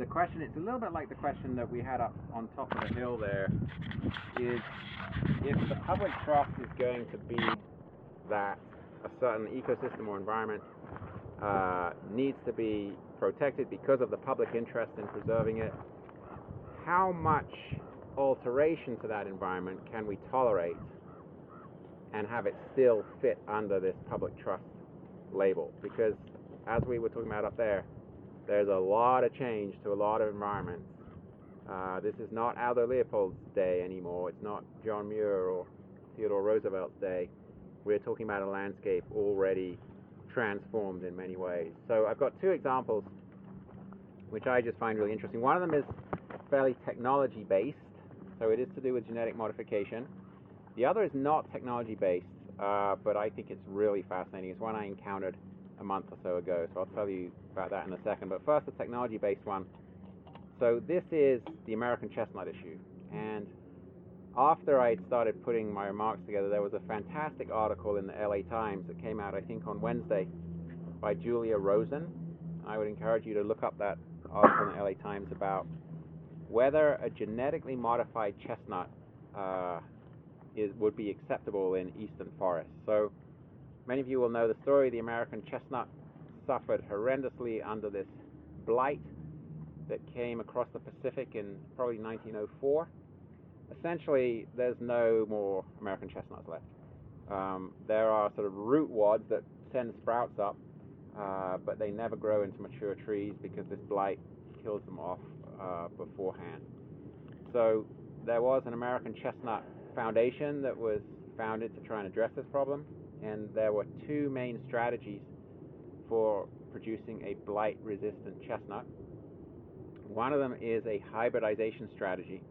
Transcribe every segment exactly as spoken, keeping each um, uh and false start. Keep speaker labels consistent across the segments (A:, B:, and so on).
A: the question, it's a little bit like the question that we had up on top of the hill there, is if the public trust is going to be that a certain ecosystem or environment uh, needs to be protected because of the public interest in preserving it, how much alteration to that environment can we tolerate and have it still fit under this public trust label? Because as we were talking about up there, there's a lot of change to a lot of environments. Uh, this is not Aldo Leopold's day anymore. It's not John Muir or Theodore Roosevelt's day. We're talking about a landscape already transformed in many ways. So I've got two examples which I just find really interesting. One of them is fairly technology-based, so it is to do with genetic modification. The other is not technology-based, uh, but I think it's really fascinating. It's one I encountered a month or so ago, so I'll tell you about that in a second. But first, the technology-based one. So this is the American chestnut issue, and after I started putting my remarks together, there was a fantastic article in the L A Times that came out, I think, on Wednesday by Julia Rosen. I would encourage you to look up that article in the L A Times about whether a genetically modified chestnut uh, is, would be acceptable in eastern forests. So many of you will know the story. The American chestnut suffered horrendously under this blight that came across the Pacific in probably nineteen oh four. Essentially, there's no more American chestnuts left. Um, there are sort of root wads that send sprouts up, uh, but they never grow into mature trees because this blight kills them off uh, beforehand. So there was an American Chestnut Foundation that was founded to try and address this problem, and there were two main strategies for producing a blight-resistant chestnut. One of them is a hybridization strategy,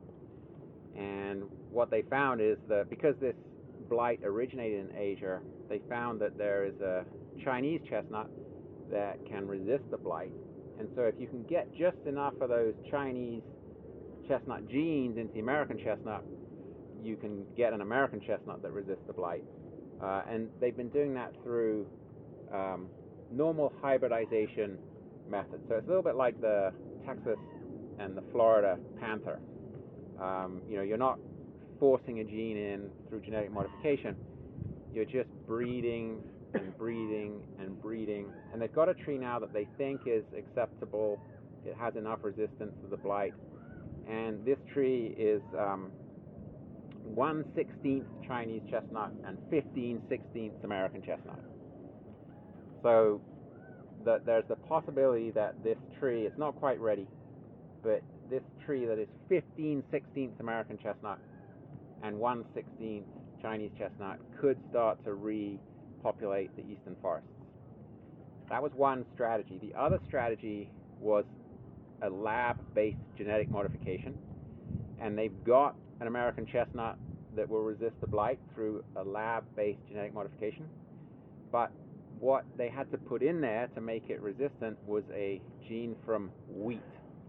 A: and what they found is that because this blight originated in Asia, they found that there is a Chinese chestnut that can resist the blight. And so if you can get just enough of those Chinese chestnut genes into the American chestnut, you can get an American chestnut that resists the blight. Uh, and they've been doing that through um, normal hybridization methods. So it's a little bit like the Texas and the Florida panther. Um, you know, you're not forcing a gene in through genetic modification. You're just breeding and breeding and breeding. And they've got a tree now that they think is acceptable. It has enough resistance to the blight. And this tree is um, one sixteenth Chinese chestnut and fifteen sixteenths American chestnut. So the, there's the possibility that this tree, it's not quite ready, but this tree that is fifteen sixteenths American chestnut and one sixteenth Chinese chestnut could start to repopulate the eastern forests. That was one strategy. The other strategy was a lab-based genetic modification, and they've got an American chestnut that will resist the blight through a lab-based genetic modification, but what they had to put in there to make it resistant was a gene from wheat.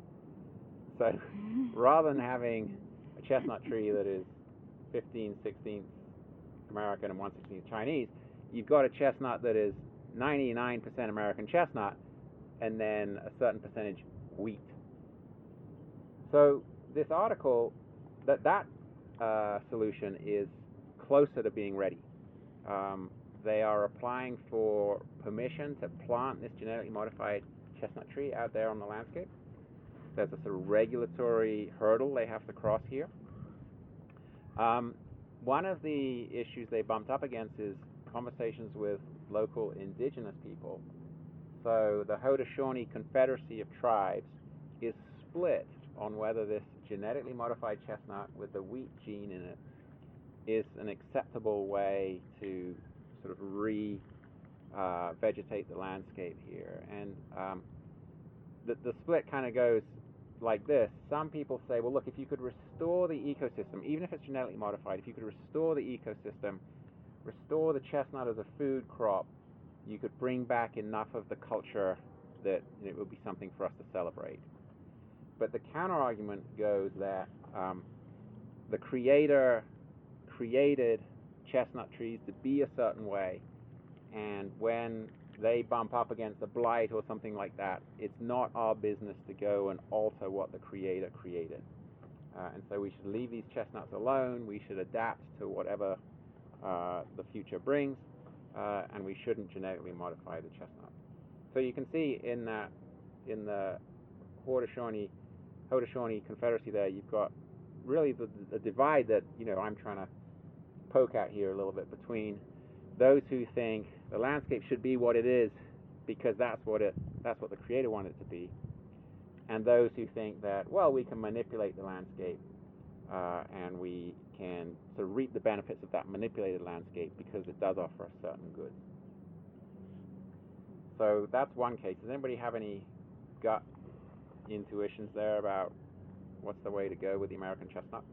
A: So rather than having a chestnut tree that is fifteen sixteenths American and one sixteenth Chinese, you've got a chestnut that is ninety-nine percent American chestnut and then a certain percentage wheat. So this article, that that uh, solution is closer to being ready. Um, they are applying for permission to plant this genetically modified chestnut tree out there on the landscape. There's a sort of regulatory hurdle they have to cross here. Um, one of the issues they bumped up against is conversations with local indigenous people. So the Haudenosaunee Confederacy of Tribes is split on whether this genetically modified chestnut with the wheat gene in it is an acceptable way to sort of re uh, vegetate the landscape here. And um, the, the split kind of goes like this. Some people say, well, look, if you could restore the ecosystem, even if it's genetically modified, if you could restore the ecosystem, restore the chestnut as a food crop, you could bring back enough of the culture that it would be something for us to celebrate. But the counter-argument goes that um, the creator created chestnut trees to be a certain way, and when they bump up against a blight or something like that, it's not our business to go and alter what the creator created. Uh, and so we should leave these chestnuts alone. We should adapt to whatever uh, the future brings, uh, and we shouldn't genetically modify the chestnut. So you can see in that, in the Haudenosaunee, Haudenosaunee Confederacy there, you've got really the, the divide that, you know, I'm trying to poke at here a little bit between those who think the landscape should be what it is because that's what it that's what the creator wanted it to be, and those who think that, well, we can manipulate the landscape uh, and we can sort of reap the benefits of that manipulated landscape because it does offer us certain goods. So that's one case. Does anybody have any gut intuitions there about what's the way to go with the American chestnut?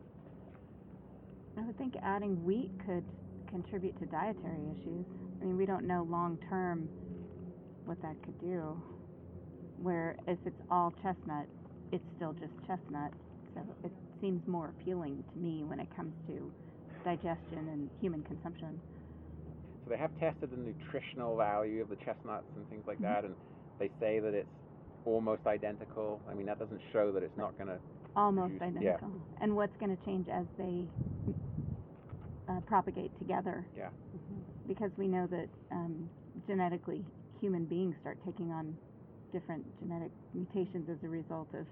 B: I would think adding wheat could contribute to dietary issues. I mean, we don't know long term what that could do. Where if it's all chestnut, it's still just chestnut. So it seems more appealing to me when it comes to digestion and human consumption.
A: So they have tested the nutritional value of the chestnuts and things like that, and they say that it's almost identical. I mean, that doesn't show that it's not going to
B: almost
A: produce,
B: identical.
A: Yeah.
B: And what's going to change as they uh, propagate together?
A: Yeah.
B: Mm-hmm. Because we know that um, genetically human beings start taking on different genetic mutations as a result of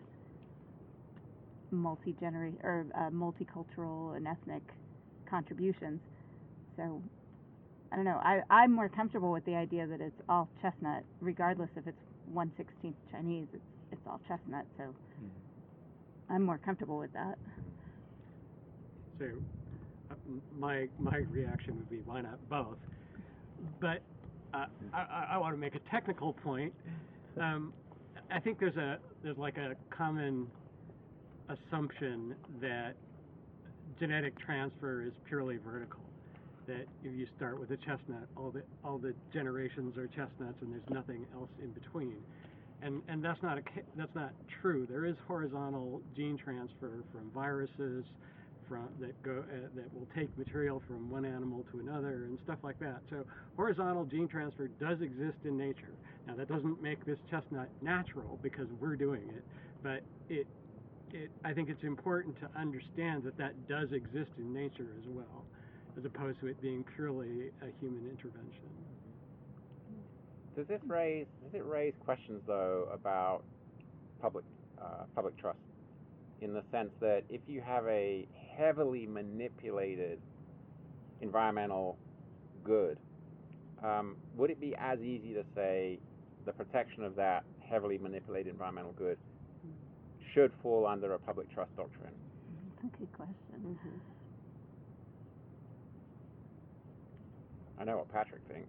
B: multi-genera- or uh, multicultural and ethnic contributions. So I don't know. I, I'm more comfortable with the idea that it's all chestnut, regardless if it's one sixteenth Chinese. It's it's all chestnut. So mm-hmm. I'm more comfortable with that.
C: So uh, my my reaction would be, why not both? But uh, I, I want to make a technical point. Um, I think there's a there's like a common assumption that genetic transfer is purely vertical. That if you start with a chestnut, all the all the generations are chestnuts, and there's nothing else in between, and and that's not a that's not true. There is horizontal gene transfer from viruses, from that go uh, that will take material from one animal to another and stuff like that. So horizontal gene transfer does exist in nature. Now that doesn't make this chestnut natural because we're doing it, but it it I think it's important to understand that that does exist in nature as well, as opposed to it being purely a human intervention.
A: Does this raise does it raise questions though about public uh, public trust, in the sense that if you have a heavily manipulated environmental good, um, would it be as easy to say the protection of that heavily manipulated environmental good should fall under a public trust doctrine?
B: That's a good question. Mm-hmm.
A: I know what Patrick thinks.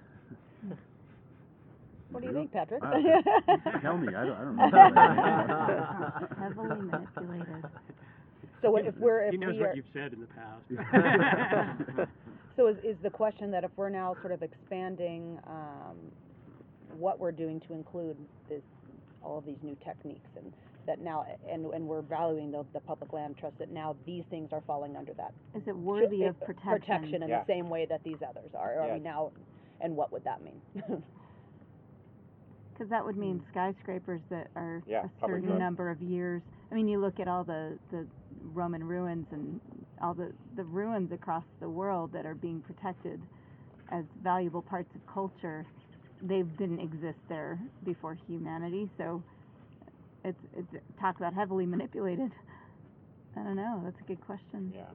D: What do you think, Patrick?
E: Uh, tell me, I don't, I don't know.
B: Heavily manipulated.
D: So if we're if
C: he knows
D: we
C: what
D: are,
C: you've said in the past.
D: so is, is the question that if we're now sort of expanding um, what we're doing to include this all of these new techniques, and that now and and we're valuing the, the public land trust, that now these things are falling under that?
B: Is it worthy
D: Should,
B: of protection?
D: Protection in
A: yeah.
D: the same way that these others are. Are
A: yes.
D: we now? And what would that mean?
B: Because that would mean skyscrapers that are
A: Yeah,
B: a
A: public
B: certain
A: trust.
B: number of years. I mean, you look at all the, the Roman ruins and all the, the ruins across the world that are being protected as valuable parts of culture. They didn't exist there before humanity, so it's, it's talk about heavily manipulated. I don't know. That's a good question.
A: Yeah.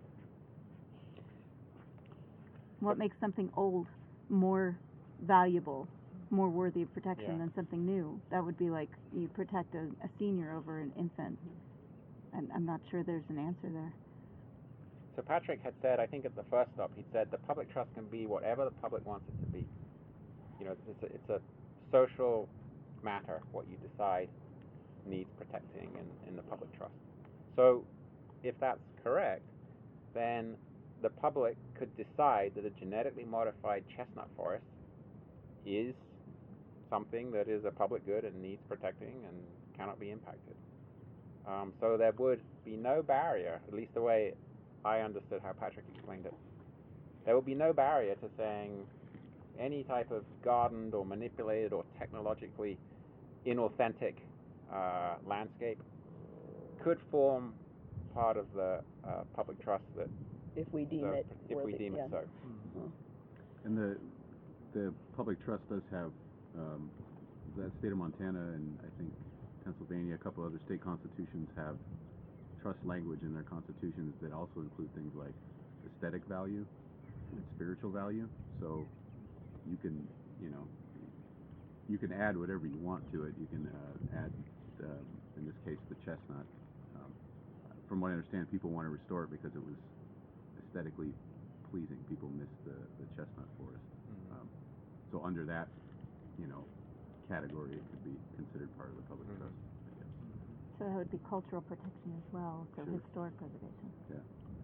B: What makes something old more valuable, more worthy of protection
A: Yeah.
B: than something new? That would be like you protect a, a senior over an infant. And I'm not sure there's an answer there.
A: So Patrick had said, I think at the first stop, he said the public trust can be whatever the public wants it to be. You know, it's a, it's a social matter. What you decide needs protecting in, in the public trust. So if that's correct, then the public could decide that a genetically modified chestnut forest is something that is a public good and needs protecting and cannot be impacted. Um, so there would be no barrier, at least the way I understood how Patrick explained it. There would be no barrier to saying any type of gardened or manipulated or technologically inauthentic uh, landscape could form part of the uh, public trust that
D: If we deem
A: the-
D: it
A: if we
D: worthy,
A: deem
D: yeah.
A: it so.
E: And the, the public trust does have, um, the state of Montana and I think Pennsylvania, a couple other state constitutions have trust language in their constitutions that also include things like aesthetic value and spiritual value. So you can, you know, you can add whatever you want to it. You can uh, add, uh, in this case, the chestnut. Um, from what I understand, people want to restore it because it was aesthetically pleasing. People miss the, the chestnut forest. Um, so under that, you know, category, it could be considered part of the public
A: Mhm.
E: trust, I guess.
B: So that would be cultural protection as well, so
E: Sure.
B: historic preservation.
E: Yeah.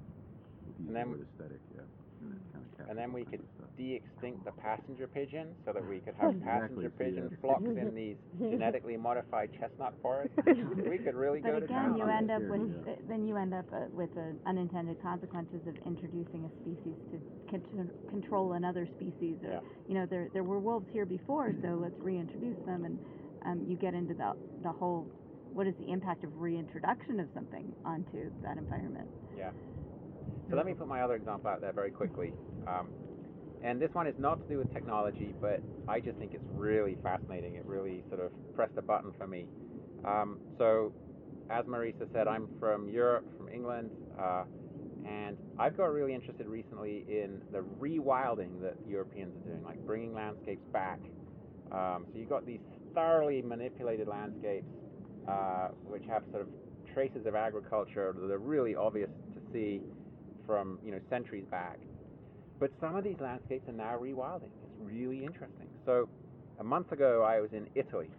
E: If you use
A: And
E: the
A: then-
E: word aesthetic, yeah. And, it kind of
A: And then we
E: captures
A: could
E: all kinds of stuff.
A: de-extinct the passenger pigeon so that we could have passenger
E: Exactly, so
A: pigeon
E: yeah.
A: flocks in these genetically modified chestnut forests. We could really
B: But
A: go to
B: again,
A: town
B: you
A: on
B: end
A: this.
B: up with,
E: Yeah.
B: uh, then you end up uh, with uh, unintended consequences of introducing a species to con- control another species. Or,
A: Yeah.
B: you know, there there were wolves here before, so let's reintroduce them, and um, you get into the the whole, what is the impact of reintroduction of something onto that environment?
A: Yeah. So let me put my other example out there very quickly. Um, and this one is not to do with technology, but I just think it's really fascinating. It really sort of pressed a button for me. Um, so, as Marisa said, I'm from Europe, from England, uh, and I've got really interested recently in the rewilding that Europeans are doing, like bringing landscapes back. Um, so you've got these thoroughly manipulated landscapes, uh, which have sort of traces of agriculture that are really obvious to see from, you know, centuries back. But some of these landscapes are now rewilding. It's really interesting. So a month ago I was in Italy,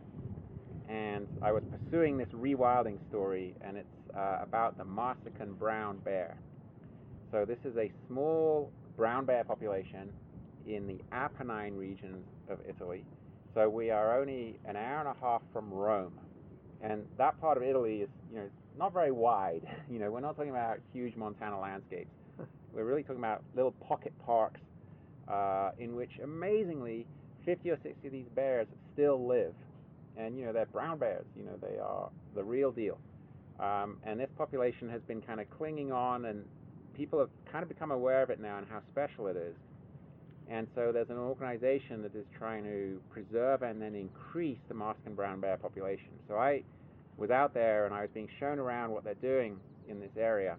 A: and I was pursuing this rewilding story, and it's uh, about the Marsican brown bear. So this is a small brown bear population in the Apennine region of Italy. So we are only an hour and a half from Rome, and that part of Italy is, you know, not very wide. You know, we're not talking about huge Montana landscapes. We're really talking about little pocket parks uh, in which, amazingly, fifty or sixty of these bears still live. And, you know, they're brown bears. You know, they are the real deal. Um, and this population has been kind of clinging on, and people have kind of become aware of it now and how special it is. And so there's an organization that is trying to preserve and then increase the Marsican brown bear population. So I was out there and I was being shown around what they're doing in this area.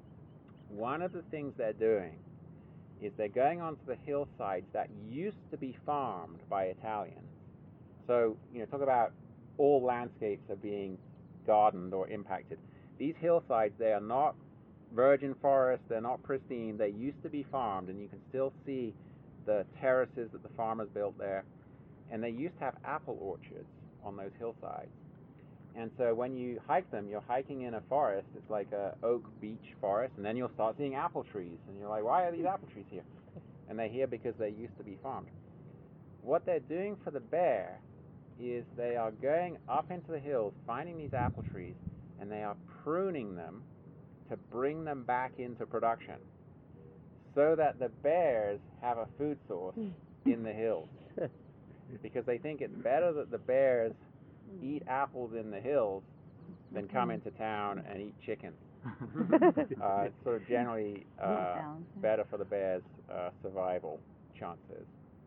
A: One of the things they're doing is they're going onto the hillsides that used to be farmed by Italians. So, you know, talk about all landscapes are being gardened or impacted. These hillsides, they are not virgin forests, they're not pristine, they used to be farmed, and you can still see the terraces that the farmers built there. And they used to have apple orchards on those hillsides. And so when you hike them, you're hiking in a forest. It's like a oak beech forest, and then you'll start seeing apple trees. And you're like, why are these apple trees here? And they're here because they used to be farmed. What they're doing for the bear is they are going up into the hills, finding these apple trees, and they are pruning them to bring them back into production so that the bears have a food source in the hills. Because they think it's better that the bears eat apples in the hills than come into town and eat chicken. Uh, it's sort of generally uh,
B: Balance, yeah.
A: better for the bears' uh, survival chances.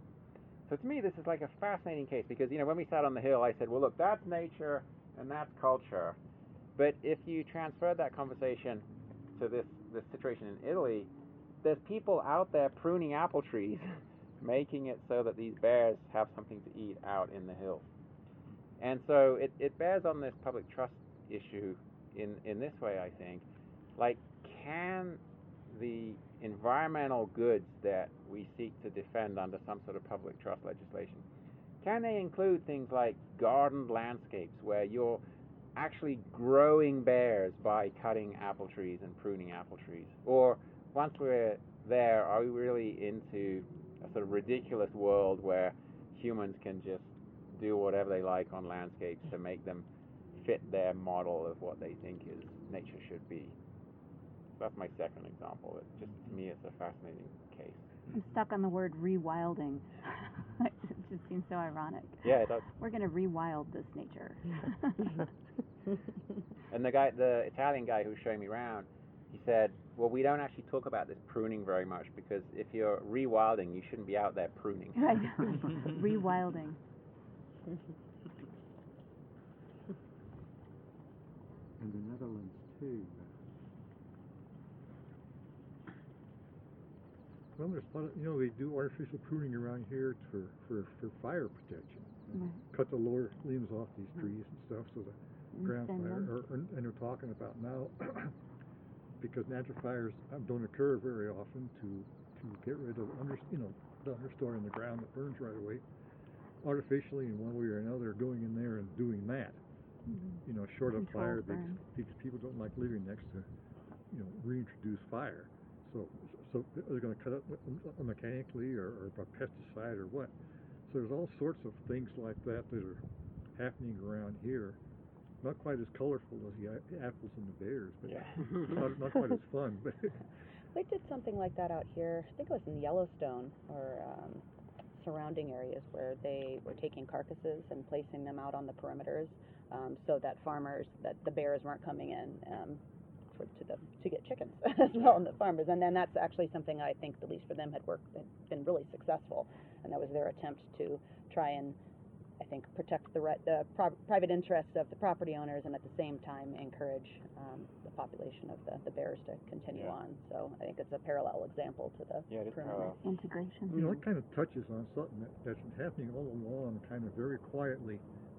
A: So to me, this is like a fascinating case because, you know, when we sat on the hill, I said, well, look, that's nature and that's culture. But if you transferred that conversation to this, this situation in Italy, there's people out there pruning apple trees, making it so that these bears have something to eat out in the hills. And so it, it bears on this public trust issue in, in this way, I think. Like, can the environmental goods that we seek to defend under some sort of public trust legislation, can they include things like gardened landscapes where you're actually growing bears by cutting apple trees and pruning apple trees? Or once we're there, are we really into a sort of ridiculous world where humans can just do whatever they like on landscapes to make them fit their model of what they think is nature should be? So that's my second example. It just, to me, it's a fascinating case.
B: I'm stuck on the word rewilding. It just seems so ironic.
A: Yeah, it does.
B: We're going to rewild this nature.
A: And the guy, the Italian guy who was showing me around, he said, well, we don't actually talk about this pruning very much because if you're rewilding, you shouldn't be out there pruning.
B: Right. Rewilding.
F: In the Netherlands too.
G: Well, there's a lot of, you know, they do artificial pruning around here for, for, for fire protection.
B: Right.
G: Cut the lower limbs off these trees and stuff so the
B: And
G: ground
B: thin
G: fire,
B: them.
G: or, or, and they're talking about now, because natural fires uh, don't occur very often, to, to get rid of under, you know, the understory in the ground that burns right away, artificially in one way or another going in there and doing that.
B: Mhm.
G: You know, short of
B: Controlled
G: fire because,
B: burn.
G: because people don't like living next to, you know, reintroduced fire. So, so they're going to cut it mechanically or, or by pesticide or what. So there's all sorts of things like that that are happening around here. Not quite as colorful as the a- apples and the bears, but
A: Yeah.
G: not, not quite as fun. But
D: They did something like that out here. I think it was in Yellowstone or um, surrounding areas where they were taking carcasses and placing them out on the perimeters, um, so that farmers, that the bears weren't coming in um, for, to the to get chickens as well, and the farmers. And then that's actually something I think, at least for them, had worked, had been really successful, and that was their attempt to try and, I think, protect the right, the pro- private interests of the property owners, and at the same time encourage um, the population of the, the bears to continue
A: Yeah.
D: on. So I think it's a parallel example to the
A: Yeah, it is
D: pruning.
A: parallel.
B: Integration.
G: you know, it kind of touches on something that, that's been happening all along, kind of very quietly.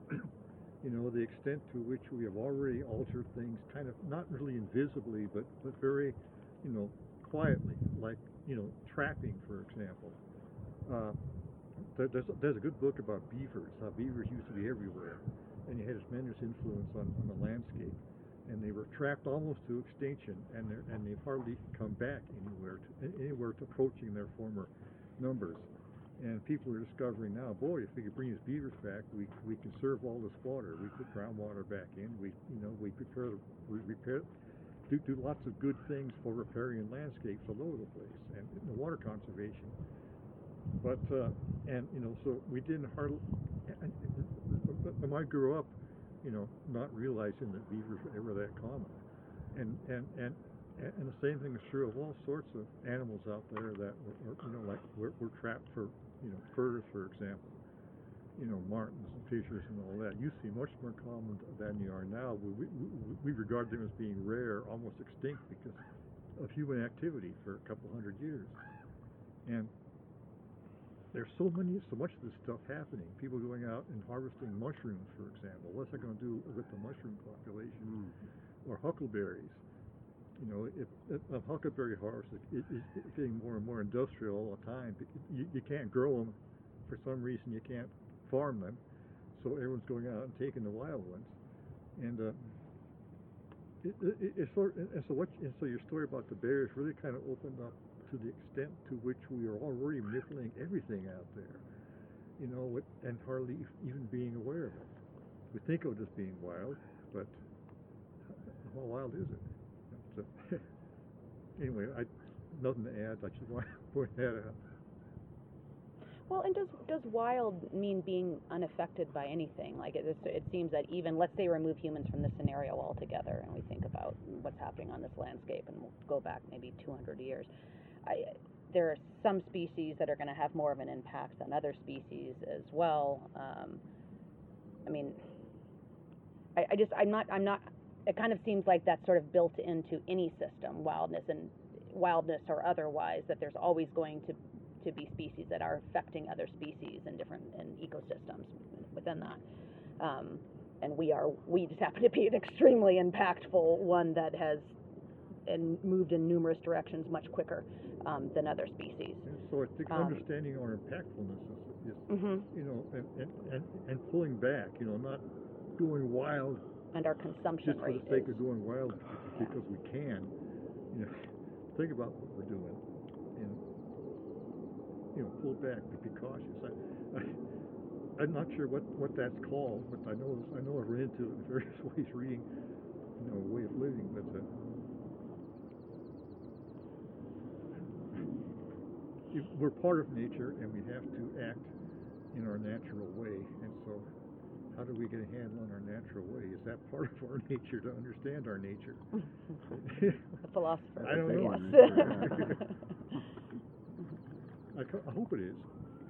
G: You know, the extent to which we have already altered things, kind of not really invisibly, but but very, you know, quietly, like, you know, trapping, for example. Uh, there, there's, a, there's a good book about beavers, how beavers used to be everywhere, and you had a tremendous influence on, on the landscape, and they were trapped almost to extinction, and they and they've hardly come back anywhere to, anywhere to approaching their former numbers. And people are discovering now, boy, if we could bring these beavers back, we we conserve all this water. We put groundwater back in. We you know we prepare we repair do do lots of good things for repairing landscapes all over the place and you know, water conservation. But uh, and you know so we didn't hardly. And, and I grew up, you know, not realizing that beavers were ever that common, and and and. And the same thing is true of all sorts of animals out there that were, were you know, like we're, we're trapped for, you know, furs, for example. You know, martins and fishers and all that used to be much more common than they are now. We, we, we regard them as being rare, almost extinct, because of human activity for a couple hundred years. And there's so many, so much of this stuff happening. People going out and harvesting mushrooms, for example. What's that going to do with the mushroom population? Mm. Or huckleberries. You know, if, if a huckleberry harvest is, is, is getting more and more industrial all the time. You, you can't grow them for some reason. You can't farm them, so everyone's going out and taking the wild ones. And uh, it, it, it's sort and so what and so your story about the bears really kind of opened up to the extent to which we are already manipulating everything out there. You know, with, and hardly even being aware of it. We think of it as being wild, but how wild is it? So, anyway, I nothing to add. I just want to point that out.
D: Well, and does does wild mean being unaffected by anything? Like it, it seems that even, let's say, remove humans from the scenario altogether, and we think about what's happening on this landscape, and we'll go back maybe two hundred years. I, there are some species that are going to have more of an impact than other species as well. Um, I mean, I, I just I'm not I'm not. It kind of seems like that's sort of built into any system, wildness and wildness or otherwise, that there's always going to to be species that are affecting other species in different in ecosystems within that. Um, and we are we just happen to be an extremely impactful one that has and moved in numerous directions much quicker um, than other species.
G: And so I think
D: Um,
G: understanding our impactfulness is, is
D: Mhm.
G: you know, and, and, and, and pulling back, you know, not going wild
D: And our consumption
G: just for
D: rate
G: the sake
D: is,
G: of going wild because we can. You know, think about what we're doing and, you know, pull back, be cautious. I, I, I'm not sure what, what that's called, but I know I know I've run into it in various ways reading, you know, way of living. But uh, if we're part of nature and we have to act in our natural way. And so, how do we get a handle on our natural way? Is that part of our nature to understand our nature?
D: The philosopher.
G: I don't
D: would
G: know.
D: say yes.
G: I, co- I hope it is.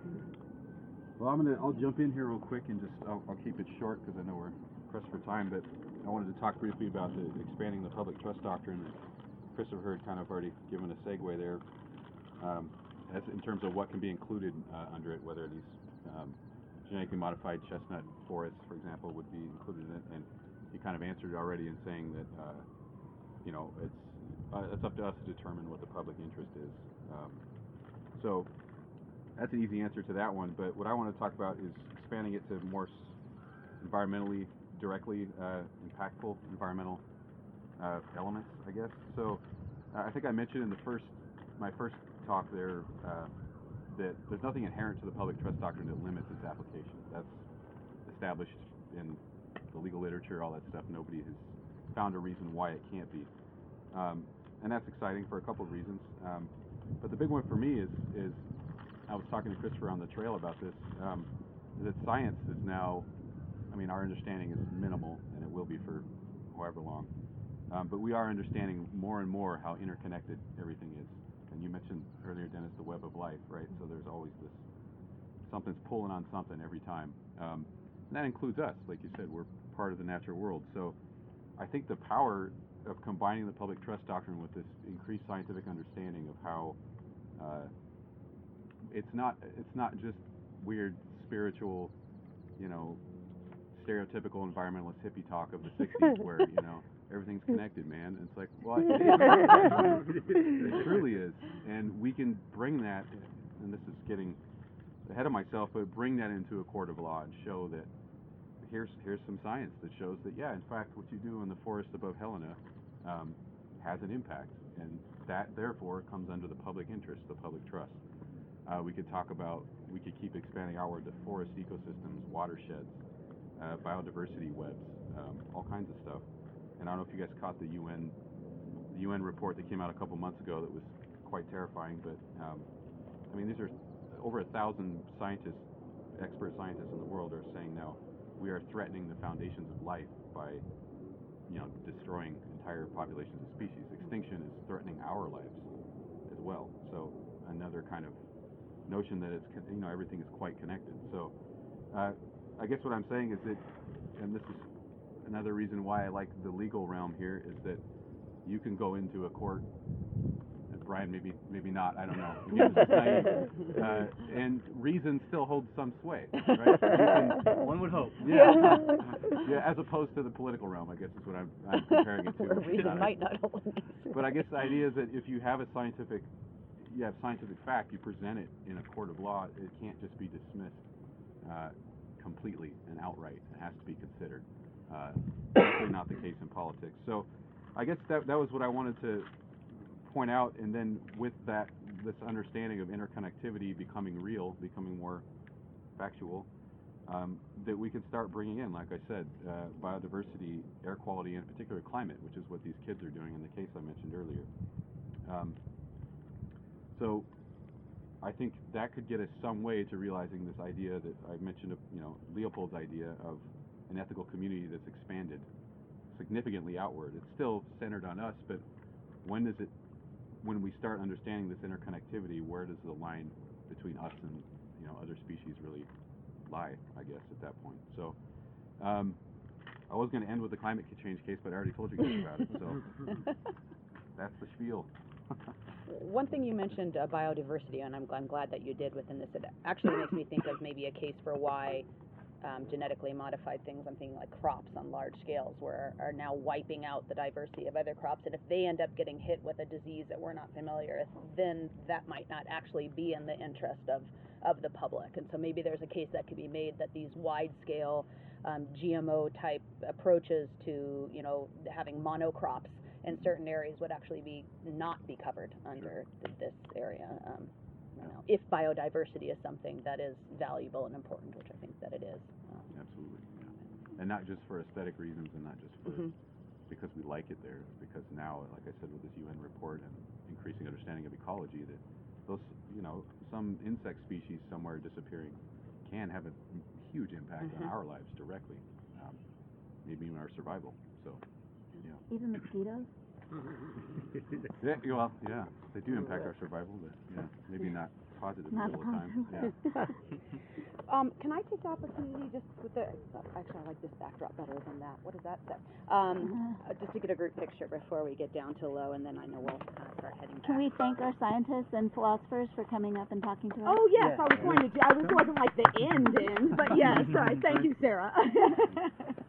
E: Well, I'm gonna, I'll jump in here real quick and just, I'll, I'll keep it short because I know we're pressed for time, but I wanted to talk briefly about the expanding the public trust doctrine that Christopher had kind of already given a segue there, um, as in terms of what can be included uh, under it, whether these um, genetically modified chestnut forests, for example, would be included in it, and he kind of answered already in saying that, uh, you know, it's, uh, it's up to us to determine what the public interest is. Um, so, that's an easy answer to that one, but what I want to talk about is expanding it to more s- environmentally directly uh, impactful environmental uh, elements, I guess. So uh, I think I mentioned in the first, my first talk there, uh, that there's nothing inherent to the public trust doctrine that limits its application. That's established in the legal literature, all that stuff. Nobody has found a reason why it can't be. Um, and that's exciting for a couple of reasons. Um, but the big one for me is, is I was talking to Christopher on the trail about this, um, that science is now, I mean, our understanding is minimal, and it will be for however long. Um, but we are understanding more and more how interconnected everything is. And you mentioned earlier, Dennis, the web of life, right? So there's always this, something's pulling on something every time. Um, and that includes us. Like you said, we're part of the natural world. So I think the power of combining the public trust doctrine with this increased scientific understanding of how uh, it's not it's not just weird spiritual, you know, stereotypical environmentalist hippie talk of the sixties where, you know, everything's connected, man. And it's like, well, it is. It truly is. And we can bring that, and this is getting ahead of myself, but bring that into a court of law and show that here's here's some science that shows that, yeah, in fact, what you do in the forest above Helena um, has an impact. And that, therefore, comes under the public interest, the public trust. Uh, we could talk about, we could keep expanding outward to forest ecosystems, watersheds, uh, biodiversity webs, um, all kinds of stuff. And I don't know if you guys caught the U N the U N report that came out a couple months ago that was quite terrifying, but um, I mean, these are over a thousand scientists, expert scientists in the world are saying now we are threatening the foundations of life by, you know, destroying entire populations of species. Extinction is threatening our lives as well. So another kind of notion that it's, you know, everything is quite connected. So uh, I guess what I'm saying is that, and this is another reason why I like the legal realm here, is that you can go into a court, and Brian, maybe maybe not, I don't know, again, this is naive, uh, and reason still holds some sway, right? You can,
C: One would hope.
E: yeah, yeah, as opposed to the political realm, I guess is what I'm, I'm comparing it to.
D: Where reason
E: Uh,
D: might not hold any
E: But I guess the idea is that if you have a scientific, you have scientific fact, you present it in a court of law, it can't just be dismissed uh, completely and outright. It has to be considered. Uh, definitely not the case in politics. So I guess that that was what I wanted to point out, and then with that, this understanding of interconnectivity becoming real, becoming more factual, um, that we can start bringing in, like I said, uh, biodiversity, air quality, and in particular climate, which is what these kids are doing in the case I mentioned earlier. Um, so I think that could get us some way to realizing this idea that I mentioned, you know, Leopold's idea of an ethical community that's expanded significantly outward. It's still centered on us, but when does it, when we start understanding this interconnectivity, where does the line between us and, you know, other species really lie, I guess, at that point. So um, I was going to end with the climate change case, but I already told you guys about it, so that's the spiel.
D: One thing you mentioned, uh, biodiversity, and I'm, I'm glad that you did within this. It actually makes me think of maybe a case for why um, genetically modified things, I'm thinking like crops on large scales, where are now wiping out the diversity of other crops. And if they end up getting hit with a disease that we're not familiar with, then that might not actually be in the interest of, of the public. And so maybe there's a case that could be made that these wide-scale um, G M O type approaches to, you know, having monocrops in certain areas would actually be not be covered under th this area. Um, you know, if biodiversity is something that is valuable and important, which I think that it is. Um,
E: Absolutely, yeah. And not just for aesthetic reasons, and not just for
D: mm-hmm.
E: because we like it there, because now, like I said, with this U N report and increasing understanding of ecology, that those, you know, some insect species somewhere disappearing can have a huge impact
D: Mhm.
E: on our lives directly, um, maybe even our survival. So, yeah.
B: Even mosquitoes?
E: Yeah, well, yeah, they do impact our survival, but yeah, maybe not positively
B: Not
E: all the time. Yeah.
D: Um, can I take the opportunity just with the, actually I like this backdrop better than that, what does that say? Um, uh, just to get a group picture before we get down to low, and then I know we'll kind of start heading back.
B: Can we thank our scientists and philosophers for coming up and talking to us?
D: Oh, yes, I was going to, do- I was, wasn't like the end end, but yes, all right, thank you, Sarah.